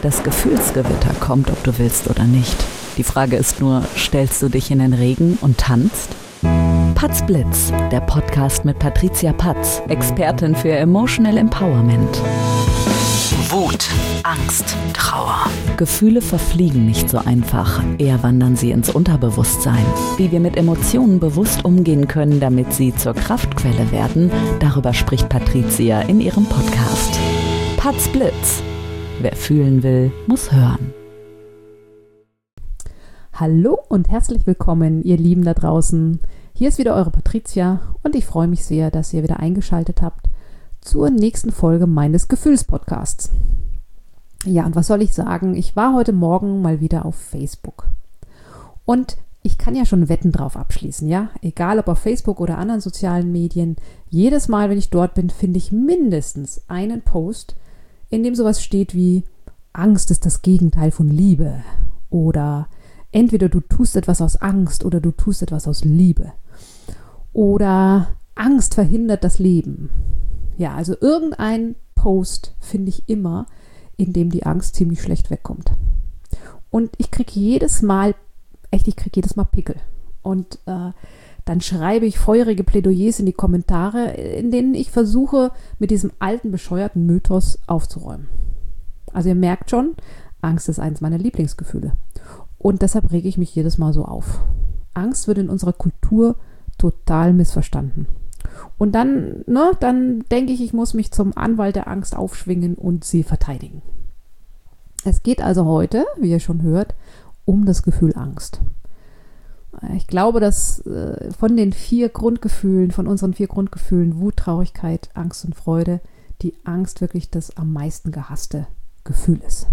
Das Gefühlsgewitter kommt, ob du willst oder nicht. Die Frage ist nur, stellst du dich in den Regen und tanzt? Patz Blitz, der Podcast mit Patricia Patz, Expertin für Emotional Empowerment. Wut, Angst, Trauer. Gefühle verfliegen nicht so einfach, eher wandern sie ins Unterbewusstsein. Wie wir mit Emotionen bewusst umgehen können, damit sie zur Kraftquelle werden, darüber spricht Patricia in ihrem Podcast. Patz Blitz. Wer fühlen will, muss hören. Hallo und herzlich willkommen, ihr Lieben da draußen. Hier ist wieder eure Patricia und ich freue mich sehr, dass ihr wieder eingeschaltet habt zur nächsten Folge meines Gefühlspodcasts. Ja, und was soll ich sagen? Ich war heute Morgen mal wieder auf Facebook. Und ich kann ja schon Wetten drauf abschließen, ja? Egal ob auf Facebook oder anderen sozialen Medien. Jedes Mal, wenn ich dort bin, finde ich mindestens einen Post, in dem sowas steht wie: Angst ist das Gegenteil von Liebe. Oder entweder du tust etwas aus Angst oder du tust etwas aus Liebe. Oder Angst verhindert das Leben. Ja, also irgendein Post finde ich immer, in dem die Angst ziemlich schlecht wegkommt. Und ich kriege jedes Mal Pickel. Und dann schreibe ich feurige Plädoyers in die Kommentare, in denen ich versuche, mit diesem alten, bescheuerten Mythos aufzuräumen. Also ihr merkt schon, Angst ist eines meiner Lieblingsgefühle. Und deshalb rege ich mich jedes Mal so auf. Angst wird in unserer Kultur total missverstanden. Und dann denke ich muss mich zum Anwalt der Angst aufschwingen und sie verteidigen. Es geht also heute, wie ihr schon hört, um das Gefühl Angst. Ich glaube, dass von unseren 4 Grundgefühlen, Wut, Traurigkeit, Angst und Freude, die Angst wirklich das am meisten gehasste Gefühl ist.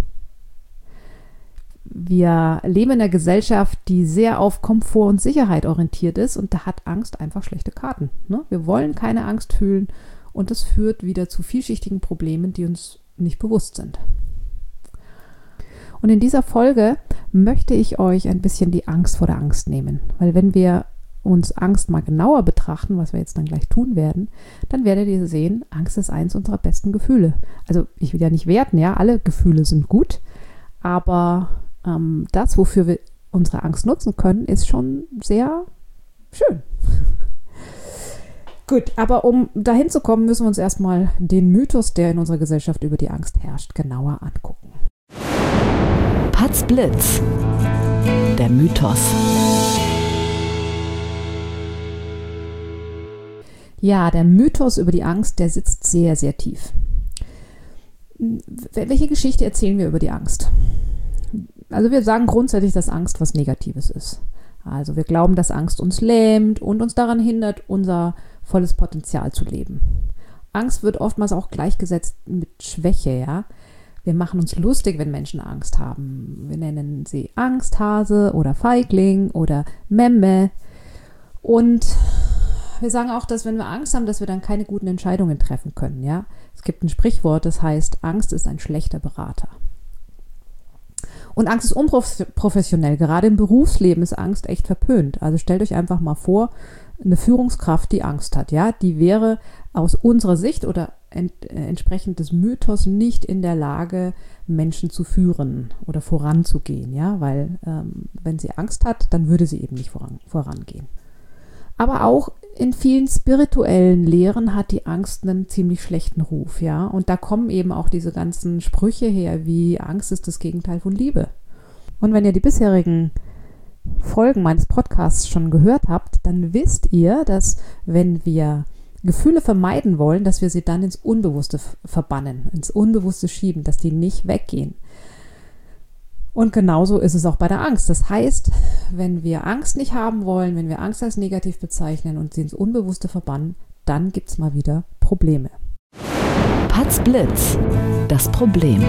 Wir leben in einer Gesellschaft, die sehr auf Komfort und Sicherheit orientiert ist, und da hat Angst einfach schlechte Karten. Ne? Wir wollen keine Angst fühlen und das führt wieder zu vielschichtigen Problemen, die uns nicht bewusst sind. Und in dieser Folge möchte ich euch ein bisschen die Angst vor der Angst nehmen, weil wenn wir uns Angst mal genauer betrachten, was wir jetzt dann gleich tun werden, dann werdet ihr sehen, Angst ist eins unserer besten Gefühle. Also ich will ja nicht werten, ja, alle Gefühle sind gut, aber das, wofür wir unsere Angst nutzen können, ist schon sehr schön. Gut, aber um dahin zu kommen, müssen wir uns erstmal den Mythos, der in unserer Gesellschaft über die Angst herrscht, genauer angucken. Patz Blitz. Der Mythos. Ja, der Mythos über die Angst, der sitzt sehr, sehr tief. Welche Geschichte erzählen wir über die Angst? Also wir sagen grundsätzlich, dass Angst was Negatives ist. Also wir glauben, dass Angst uns lähmt und uns daran hindert, unser volles Potenzial zu leben. Angst wird oftmals auch gleichgesetzt mit Schwäche, ja. Wir machen uns lustig, wenn Menschen Angst haben. Wir nennen sie Angsthase oder Feigling oder Memme. Und wir sagen auch, dass wenn wir Angst haben, dass wir dann keine guten Entscheidungen treffen können, ja. Es gibt ein Sprichwort, das heißt, Angst ist ein schlechter Berater. Und Angst ist unprofessionell. Gerade im Berufsleben ist Angst echt verpönt. Also stellt euch einfach mal vor, eine Führungskraft, die Angst hat, ja, die wäre aus unserer Sicht oder entsprechend des Mythos nicht in der Lage, Menschen zu führen oder voranzugehen, ja, weil wenn sie Angst hat, dann würde sie eben nicht vorangehen. Aber auch in vielen spirituellen Lehren hat die Angst einen ziemlich schlechten Ruf, ja. Und da kommen eben auch diese ganzen Sprüche her, wie Angst ist das Gegenteil von Liebe. Und wenn ihr die bisherigen Folgen meines Podcasts schon gehört habt, dann wisst ihr, dass wenn wir Gefühle vermeiden wollen, dass wir sie dann ins Unbewusste verbannen, ins Unbewusste schieben, dass die nicht weggehen. Und genauso ist es auch bei der Angst. Das heißt, wenn wir Angst nicht haben wollen, wenn wir Angst als negativ bezeichnen und sie ins Unbewusste verbannen, dann gibt es mal wieder Probleme. Patz Blitz. Das Problem.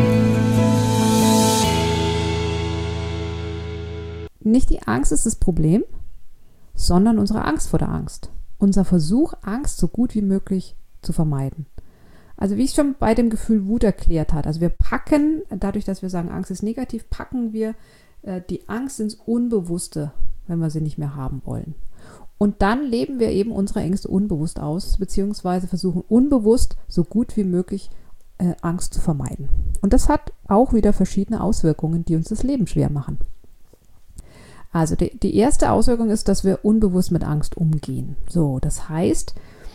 Nicht die Angst ist das Problem, sondern unsere Angst vor der Angst. Unser Versuch, Angst so gut wie möglich zu vermeiden. Also wie ich schon bei dem Gefühl Wut erklärt habe, also wir packen, dadurch, dass wir sagen, Angst ist negativ, packen wir die Angst ins Unbewusste, wenn wir sie nicht mehr haben wollen. Und dann leben wir eben unsere Ängste unbewusst aus, beziehungsweise versuchen unbewusst so gut wie möglich Angst zu vermeiden. Und das hat auch wieder verschiedene Auswirkungen, die uns das Leben schwer machen. Also die erste Auswirkung ist, dass wir unbewusst mit Angst umgehen. So, das heißt,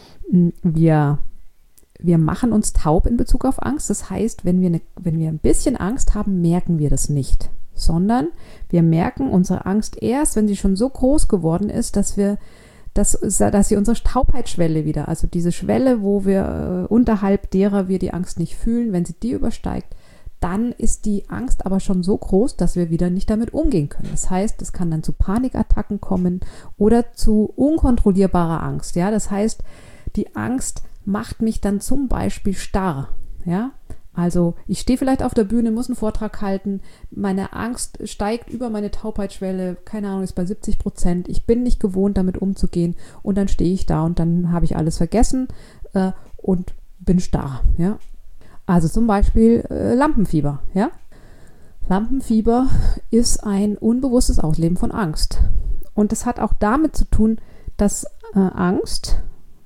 wir machen uns taub in Bezug auf Angst. Das heißt, wenn wir ein bisschen Angst haben, merken wir das nicht, sondern wir merken unsere Angst erst, wenn sie schon so groß geworden ist, dass sie unsere Taubheitsschwelle wieder, also diese Schwelle, wo wir unterhalb derer wir die Angst nicht fühlen, wenn sie die übersteigt, dann ist die Angst aber schon so groß, dass wir wieder nicht damit umgehen können. Das heißt, es kann dann zu Panikattacken kommen oder zu unkontrollierbarer Angst. Ja, das heißt, die Angst macht mich dann zum Beispiel starr. Ja, also ich stehe vielleicht auf der Bühne, muss einen Vortrag halten, meine Angst steigt über meine Taubheitsschwelle, keine Ahnung, ist bei 70%. Ich bin nicht gewohnt, damit umzugehen und dann stehe ich da und dann habe ich alles vergessen und bin starr. Ja. Also zum Beispiel Lampenfieber. Ja? Lampenfieber ist ein unbewusstes Ausleben von Angst. Und das hat auch damit zu tun, dass Angst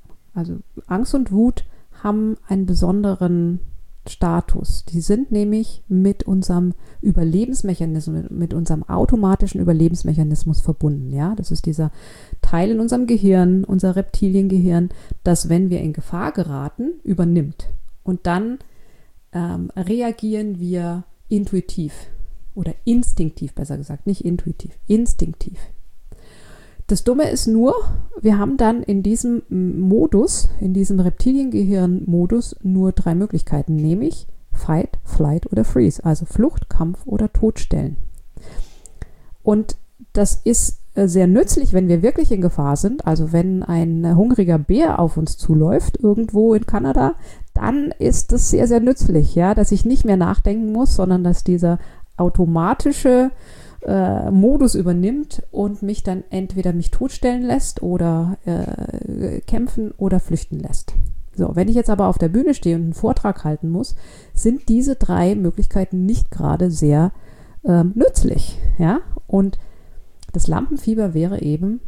und Wut haben einen besonderen Status. Die sind nämlich mit unserem Überlebensmechanismus, mit unserem automatischen Überlebensmechanismus verbunden. Ja? Das ist dieser Teil in unserem Gehirn, unser Reptiliengehirn, das, wenn wir in Gefahr geraten, übernimmt. Und dann reagieren wir intuitiv oder instinktiv, besser gesagt, nicht intuitiv, instinktiv. Das Dumme ist nur, wir haben dann in diesem Modus, in diesem Reptiliengehirn-Modus nur 3 Möglichkeiten, nämlich Fight, Flight oder Freeze, also Flucht, Kampf oder Todstellen. Und das ist sehr nützlich, wenn wir wirklich in Gefahr sind. Also wenn ein hungriger Bär auf uns zuläuft, irgendwo in Kanada, dann ist das sehr, sehr nützlich, ja, dass ich nicht mehr nachdenken muss, sondern dass dieser automatische Modus übernimmt und mich dann entweder totstellen lässt oder kämpfen oder flüchten lässt. So, wenn ich jetzt aber auf der Bühne stehe und einen Vortrag halten muss, sind diese 3 Möglichkeiten nicht gerade sehr nützlich, ja, und das Lampenfieber wäre eben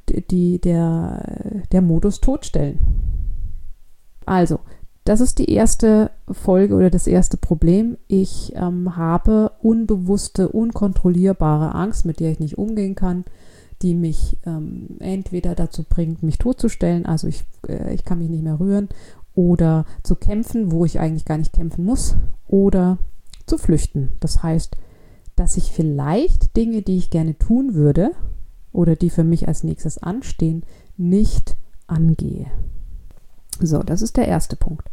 der Modus Totstellen. Also, das ist die erste Folge oder das erste Problem. Ich habe unbewusste, unkontrollierbare Angst, mit der ich nicht umgehen kann, die mich entweder dazu bringt, mich totzustellen, also ich kann mich nicht mehr rühren, oder zu kämpfen, wo ich eigentlich gar nicht kämpfen muss, oder zu flüchten. Das heißt, dass ich vielleicht Dinge, die ich gerne tun würde oder die für mich als nächstes anstehen, nicht angehe. So, das ist der erste Punkt.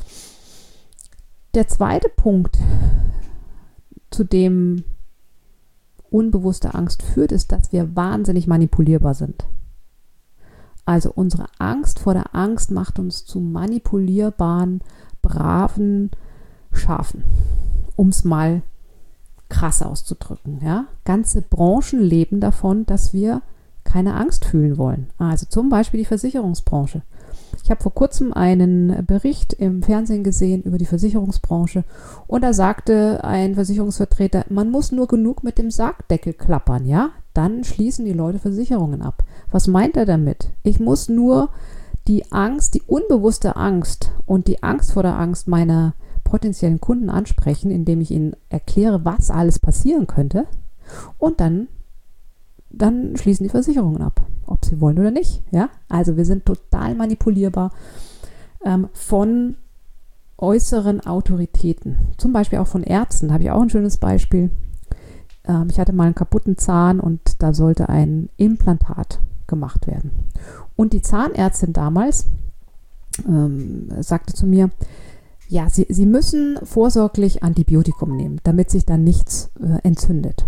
Der zweite Punkt, zu dem unbewusste Angst führt, ist, dass wir wahnsinnig manipulierbar sind. Also unsere Angst vor der Angst macht uns zu manipulierbaren, braven Schafen, um es mal krass auszudrücken. Ja? Ganze Branchen leben davon, dass wir keine Angst fühlen wollen. Also zum Beispiel die Versicherungsbranche. Ich habe vor kurzem einen Bericht im Fernsehen gesehen über die Versicherungsbranche und da sagte ein Versicherungsvertreter, man muss nur genug mit dem Sargdeckel klappern, ja? Dann schließen die Leute Versicherungen ab. Was meint er damit? Ich muss nur die Angst, die unbewusste Angst und die Angst vor der Angst meiner potenziellen Kunden ansprechen, indem ich ihnen erkläre, was alles passieren könnte, und dann schließen die Versicherungen ab, ob sie wollen oder nicht. Ja? Also wir sind total manipulierbar von äußeren Autoritäten, zum Beispiel auch von Ärzten. Da habe ich auch ein schönes Beispiel. Ich hatte mal einen kaputten Zahn und da sollte ein Implantat gemacht werden. Und die Zahnärztin damals sagte zu mir, ja, Sie müssen vorsorglich Antibiotikum nehmen, damit sich dann nichts entzündet.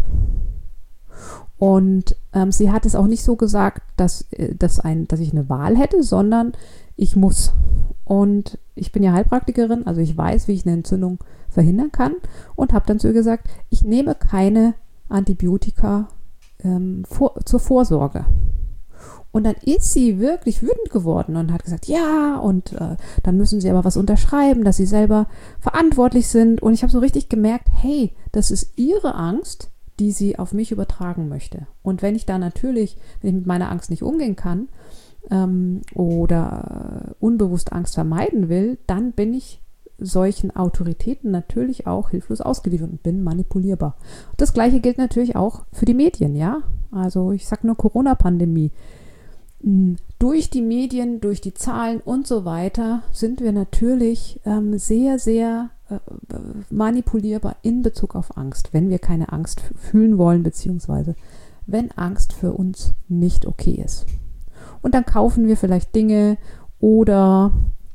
Und sie hat es auch nicht so gesagt, dass ich eine Wahl hätte, sondern ich muss. Und ich bin ja Heilpraktikerin, also ich weiß, wie ich eine Entzündung verhindern kann, und habe dann zu ihr gesagt, ich nehme keine Antibiotika zur Vorsorge. Und dann ist sie wirklich wütend geworden und hat gesagt, ja, und dann müssen sie aber was unterschreiben, dass sie selber verantwortlich sind. Und ich habe so richtig gemerkt, hey, das ist ihre Angst, die sie auf mich übertragen möchte. Und wenn ich mit meiner Angst nicht umgehen kann oder unbewusst Angst vermeiden will, dann bin ich solchen Autoritäten natürlich auch hilflos ausgeliefert und bin manipulierbar. Und das Gleiche gilt natürlich auch für die Medien, ja. Also ich sage nur Corona-Pandemie. Durch die Medien, durch die Zahlen und so weiter sind wir natürlich sehr, sehr manipulierbar in Bezug auf Angst, wenn wir keine Angst fühlen wollen, beziehungsweise wenn Angst für uns nicht okay ist. Und dann kaufen wir vielleicht Dinge oder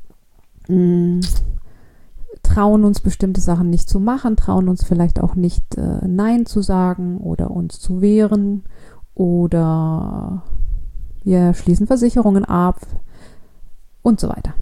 trauen uns bestimmte Sachen nicht zu machen, trauen uns vielleicht auch nicht Nein zu sagen oder uns zu wehren oder wir schließen Versicherungen ab und so weiter.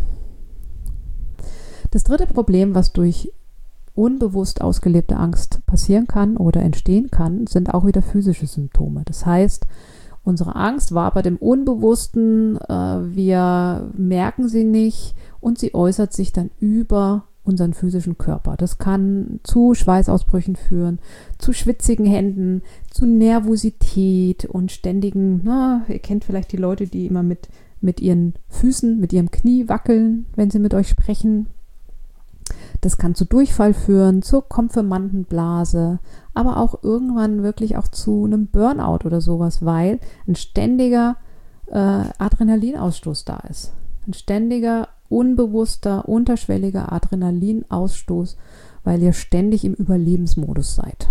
Das dritte Problem, was durch unbewusst ausgelebte Angst passieren kann oder entstehen kann, sind auch wieder physische Symptome. Das heißt, unsere Angst war bei dem Unbewussten, wir merken sie nicht und sie äußert sich dann über unseren physischen Körper. Das kann zu Schweißausbrüchen führen, zu schwitzigen Händen, zu Nervosität und ständigen, ihr kennt vielleicht die Leute, die immer mit ihren Füßen, mit ihrem Knie wackeln, wenn sie mit euch sprechen. Das kann zu Durchfall führen, zur Konfirmandenblase, aber auch irgendwann wirklich auch zu einem Burnout oder sowas, weil ein ständiger Adrenalinausstoß da ist. Ein ständiger, unbewusster, unterschwelliger Adrenalinausstoß, weil ihr ständig im Überlebensmodus seid.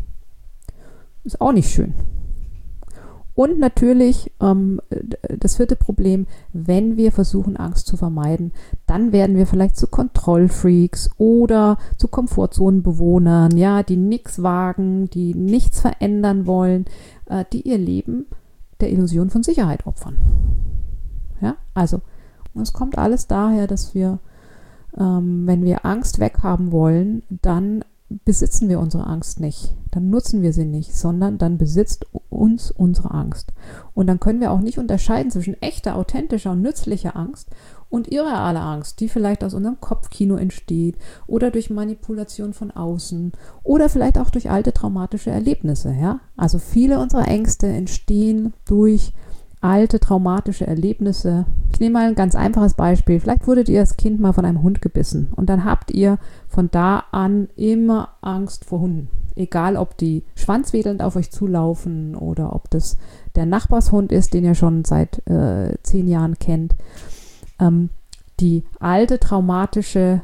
Ist auch nicht schön. Und natürlich das vierte Problem, wenn wir versuchen, Angst zu vermeiden, dann werden wir vielleicht zu Kontrollfreaks oder zu Komfortzonenbewohnern, ja, die nichts wagen, die nichts verändern wollen, die ihr Leben der Illusion von Sicherheit opfern. Ja, also es kommt alles daher, dass wir, wenn wir Angst weghaben wollen, dann besitzen wir unsere Angst nicht, dann nutzen wir sie nicht, sondern dann besitzt uns unsere Angst. Und dann können wir auch nicht unterscheiden zwischen echter, authentischer und nützlicher Angst und irrealer Angst, die vielleicht aus unserem Kopfkino entsteht oder durch Manipulation von außen oder vielleicht auch durch alte traumatische Erlebnisse. Ja? Also viele unserer Ängste entstehen durch alte traumatische Erlebnisse. Ich nehme mal ein ganz einfaches Beispiel. Vielleicht wurdet ihr als Kind mal von einem Hund gebissen und dann habt ihr von da an immer Angst vor Hunden. Egal, ob die schwanzwedelnd auf euch zulaufen oder ob das der Nachbarshund ist, den ihr schon seit 10 Jahren kennt. Das alte traumatische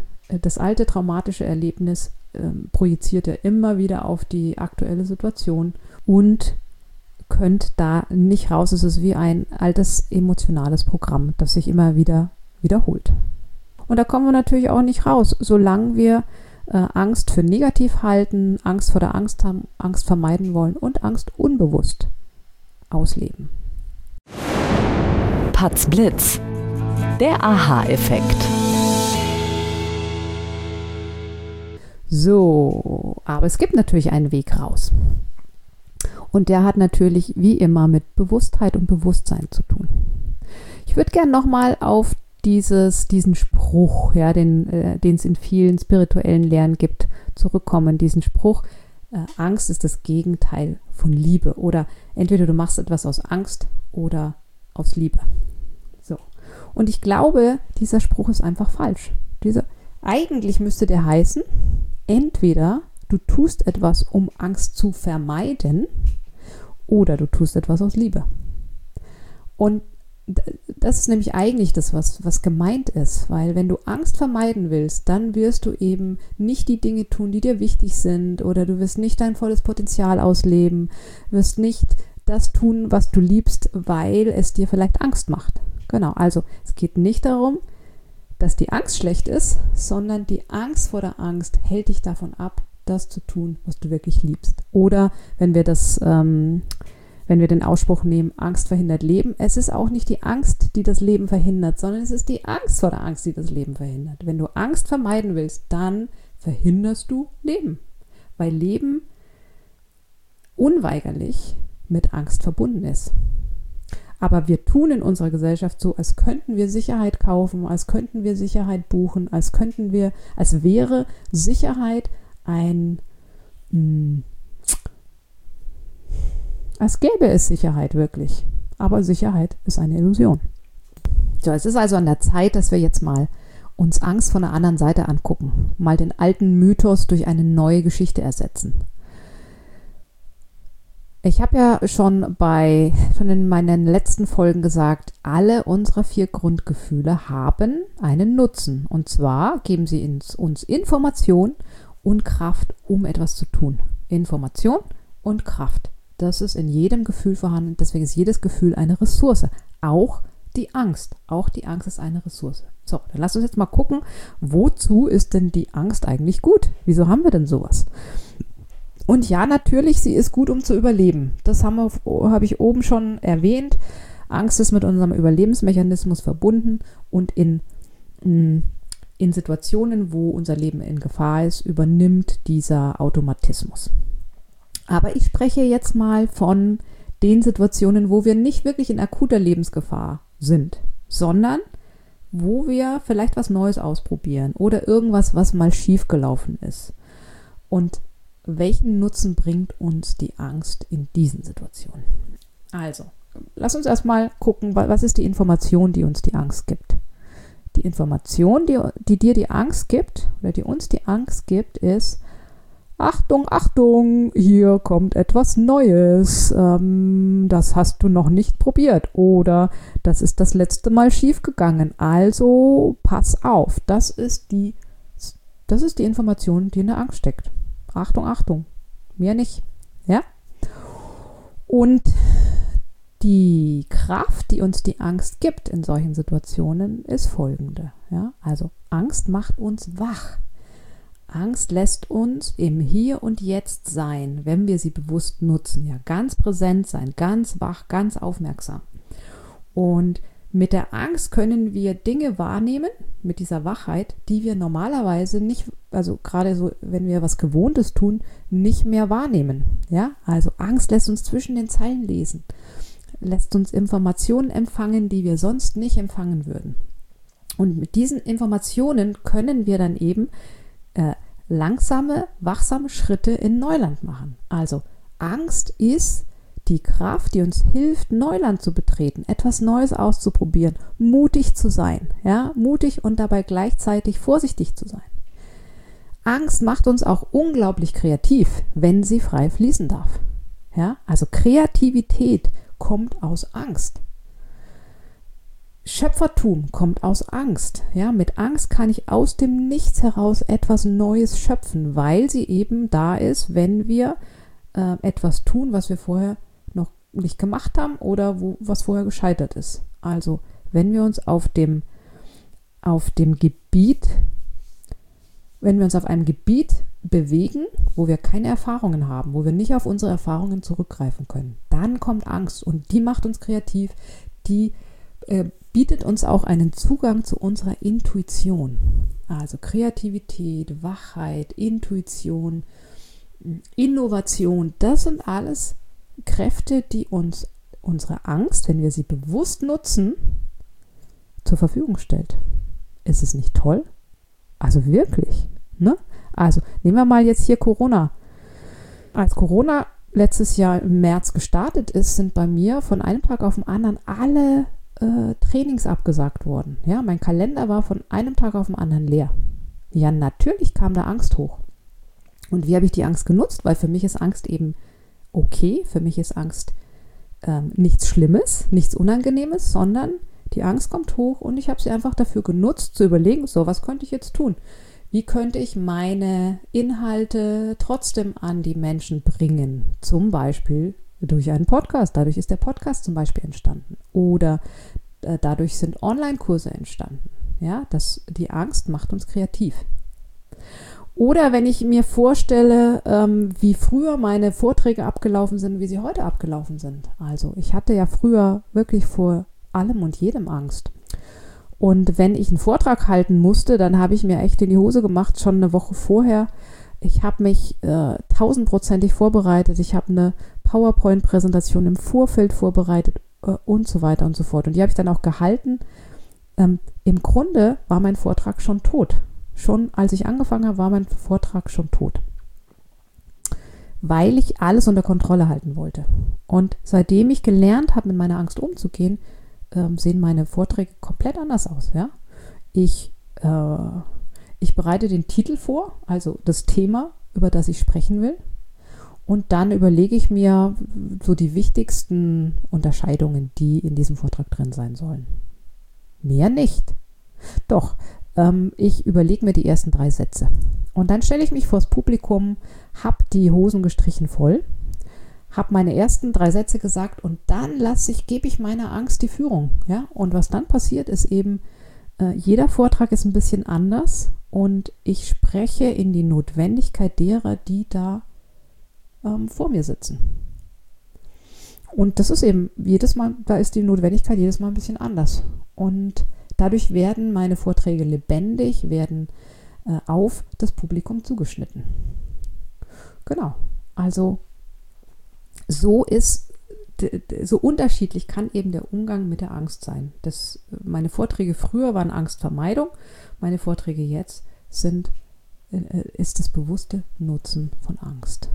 Erlebnis projiziert ihr immer wieder auf die aktuelle Situation und könnt da nicht raus. Es ist wie ein altes emotionales Programm, das sich immer wieder wiederholt. Und da kommen wir natürlich auch nicht raus, solange wir Angst für negativ halten, Angst vor der Angst haben, Angst vermeiden wollen und Angst unbewusst ausleben. Patz Blitz. Der Aha-Effekt. So, aber es gibt natürlich einen Weg raus. Und der hat natürlich wie immer mit Bewusstheit und Bewusstsein zu tun. Ich würde gerne nochmal auf diesen Spruch, ja, den es in vielen spirituellen Lehren gibt, zurückkommen. Diesen Spruch, Angst ist das Gegenteil von Liebe. Oder entweder du machst etwas aus Angst oder aus Liebe. So. Und ich glaube, dieser Spruch ist einfach falsch. Eigentlich müsste der heißen, entweder du tust etwas, um Angst zu vermeiden, oder du tust etwas aus Liebe. Und das ist nämlich eigentlich das, was gemeint ist, weil wenn du Angst vermeiden willst, dann wirst du eben nicht die Dinge tun, die dir wichtig sind, oder du wirst nicht dein volles Potenzial ausleben, wirst nicht das tun, was du liebst, weil es dir vielleicht Angst macht. Genau, also es geht nicht darum, dass die Angst schlecht ist, sondern die Angst vor der Angst hält dich davon ab, das zu tun, was du wirklich liebst. Oder wenn wir den Ausspruch nehmen, Angst verhindert Leben, es ist auch nicht die Angst, die das Leben verhindert, sondern es ist die Angst vor der Angst, die das Leben verhindert. Wenn du Angst vermeiden willst, dann verhinderst du Leben, weil Leben unweigerlich mit Angst verbunden ist. Aber wir tun in unserer Gesellschaft so, als könnten wir Sicherheit kaufen, als könnten wir Sicherheit buchen, als wäre Sicherheit als gäbe es Sicherheit wirklich. Aber Sicherheit ist eine Illusion. So, es ist also an der Zeit, dass wir jetzt mal uns Angst von der anderen Seite angucken, mal den alten Mythos durch eine neue Geschichte ersetzen. Ich habe ja schon in meinen letzten Folgen gesagt, alle unsere 4 Grundgefühle haben einen Nutzen. Und zwar geben sie uns Information und Kraft, um etwas zu tun. Information und Kraft. Das ist in jedem Gefühl vorhanden. Deswegen ist jedes Gefühl eine Ressource. Auch die Angst. Auch die Angst ist eine Ressource. So, dann lass uns jetzt mal gucken, wozu ist denn die Angst eigentlich gut? Wieso haben wir denn sowas? Und ja, natürlich, sie ist gut, um zu überleben. Das habe ich oben schon erwähnt. Angst ist mit unserem Überlebensmechanismus verbunden und in Situationen, wo unser Leben in Gefahr ist, übernimmt dieser Automatismus. Aber ich spreche jetzt mal von den Situationen, wo wir nicht wirklich in akuter Lebensgefahr sind, sondern wo wir vielleicht was Neues ausprobieren oder irgendwas, was mal schiefgelaufen ist. Und welchen Nutzen bringt uns die Angst in diesen Situationen? Also, lass uns erstmal gucken, was ist die Information, die uns die Angst gibt. Die Information, die dir die Angst gibt, oder die uns die Angst gibt, ist: Achtung, Achtung, hier kommt etwas Neues. Das hast du noch nicht probiert. Oder das ist das letzte Mal schiefgegangen. Also pass auf. Das ist die Information, die in der Angst steckt. Achtung, Achtung. Mehr nicht. Ja? Und die Kraft, die uns die Angst gibt in solchen Situationen, ist folgende. Ja? Also Angst macht uns wach. Angst lässt uns im Hier und Jetzt sein, wenn wir sie bewusst nutzen. Ja, ganz präsent sein, ganz wach, ganz aufmerksam. Und mit der Angst können wir Dinge wahrnehmen, mit dieser Wachheit, die wir normalerweise nicht, also gerade so, wenn wir was Gewohntes tun, nicht mehr wahrnehmen. Ja, also Angst lässt uns zwischen den Zeilen lesen, lässt uns Informationen empfangen, die wir sonst nicht empfangen würden. Und mit diesen Informationen können wir dann eben langsame, wachsame Schritte in Neuland machen. Also Angst ist die Kraft, die uns hilft, Neuland zu betreten, etwas Neues auszuprobieren, mutig zu sein, ja, mutig und dabei gleichzeitig vorsichtig zu sein. Angst macht uns auch unglaublich kreativ, wenn sie frei fließen darf. Ja, also Kreativität kommt aus Angst. Schöpfertum kommt aus Angst. Ja, mit Angst kann ich aus dem Nichts heraus etwas Neues schöpfen, weil sie eben da ist, wenn wir etwas tun, was wir vorher noch nicht gemacht haben oder was vorher gescheitert ist. Also wenn wir uns auf einem Gebiet bewegen, wo wir keine Erfahrungen haben, wo wir nicht auf unsere Erfahrungen zurückgreifen können, dann kommt Angst und die macht uns kreativ, die bietet uns auch einen Zugang zu unserer Intuition. Also Kreativität, Wachheit, Intuition, Innovation, das sind alles Kräfte, die uns unsere Angst, wenn wir sie bewusst nutzen, zur Verfügung stellt. Ist es nicht toll? Also wirklich, ne? Also nehmen wir mal jetzt hier Corona. Als Corona letztes Jahr im März gestartet ist, sind bei mir von einem Tag auf den anderen alle Trainings abgesagt worden. Ja, mein Kalender war von einem Tag auf den anderen leer. Ja, natürlich kam da Angst hoch. Und wie habe ich die Angst genutzt? Weil für mich ist Angst eben okay. Für mich ist Angst nichts Schlimmes, nichts Unangenehmes, sondern die Angst kommt hoch und ich habe sie einfach dafür genutzt, zu überlegen, so, was könnte ich jetzt tun? Wie könnte ich meine Inhalte trotzdem an die Menschen bringen? Zum Beispiel durch einen Podcast. Dadurch ist der Podcast zum Beispiel entstanden. Oder dadurch sind Online-Kurse entstanden. Ja, die Angst macht uns kreativ. Oder wenn ich mir vorstelle, wie früher meine Vorträge abgelaufen sind, wie sie heute abgelaufen sind. Also ich hatte ja früher wirklich vor allem und jedem Angst. Und wenn ich einen Vortrag halten musste, dann habe ich mir echt in die Hose gemacht, schon eine Woche vorher. Ich habe mich 1000%ig vorbereitet. Ich habe eine PowerPoint-Präsentation im Vorfeld vorbereitet und so weiter und so fort. Und die habe ich dann auch gehalten. Im Grunde war mein Vortrag schon tot. Schon als ich angefangen habe, war mein Vortrag schon tot. Weil ich alles unter Kontrolle halten wollte. Und seitdem ich gelernt habe, mit meiner Angst umzugehen, sehen meine Vorträge komplett anders aus. Ja? Ich ich bereite den Titel vor, also das Thema, über das ich sprechen will. Und dann überlege ich mir so die wichtigsten Unterscheidungen, die in diesem Vortrag drin sein sollen. Mehr nicht. Doch, ich überlege mir die ersten 3 Sätze. Und dann stelle ich mich vors Publikum, habe die Hosen gestrichen voll, habe meine ersten 3 Sätze gesagt und dann gebe ich meiner Angst die Führung. Ja? Und was dann passiert, ist eben, jeder Vortrag ist ein bisschen anders und ich spreche in die Notwendigkeit derer, die da vor mir sitzen. Und das ist eben jedes Mal, da ist die Notwendigkeit jedes Mal ein bisschen anders. Und dadurch werden meine Vorträge lebendig, werden auf das Publikum zugeschnitten. Genau, also so unterschiedlich kann eben der Umgang mit der Angst sein. Meine Vorträge früher waren Angstvermeidung, meine Vorträge jetzt ist das bewusste Nutzen von Angst.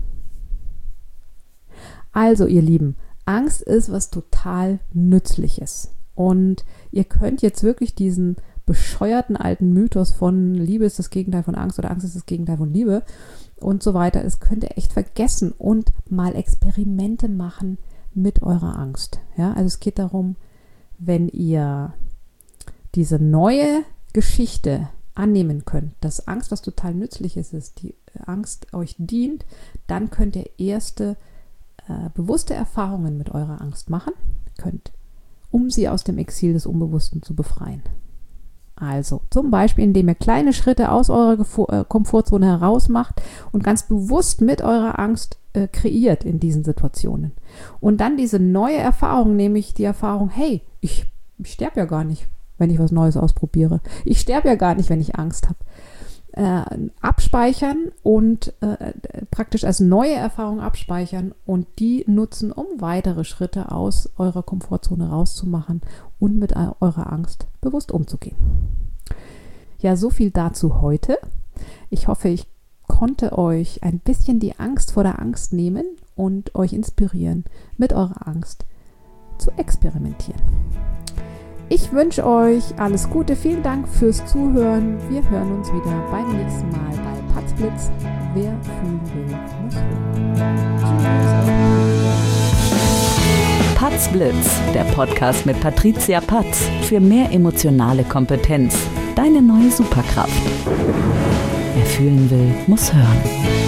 Also ihr Lieben, Angst ist was total Nützliches. Und ihr könnt jetzt wirklich diesen bescheuerten alten Mythos von Liebe ist das Gegenteil von Angst oder Angst ist das Gegenteil von Liebe und so weiter, das könnt ihr echt vergessen und mal Experimente machen mit eurer Angst. Ja, also es geht darum, wenn ihr diese neue Geschichte annehmen könnt, dass Angst was total Nützliches ist, die Angst euch dient, dann könnt ihr erste bewusste Erfahrungen mit eurer Angst machen könnt, um sie aus dem Exil des Unbewussten zu befreien. Also zum Beispiel, indem ihr kleine Schritte aus eurer Komfortzone heraus macht und ganz bewusst mit eurer Angst kreiert in diesen Situationen. Und dann diese neue Erfahrung, nämlich die Erfahrung, hey, ich sterbe ja gar nicht, wenn ich was Neues ausprobiere. Ich sterbe ja gar nicht, wenn ich Angst habe. Abspeichern und praktisch als neue Erfahrung abspeichern und die nutzen, um weitere Schritte aus eurer Komfortzone rauszumachen und mit eurer Angst bewusst umzugehen. Ja, so viel dazu heute. Ich hoffe, ich konnte euch ein bisschen die Angst vor der Angst nehmen und euch inspirieren, mit eurer Angst zu experimentieren. Ich wünsche euch alles Gute, vielen Dank fürs Zuhören. Wir hören uns wieder beim nächsten Mal bei Patzblitz. Wer fühlen will, muss hören. Patzblitz, der Podcast mit Patricia Patz für mehr emotionale Kompetenz. Deine neue Superkraft. Wer fühlen will, muss hören.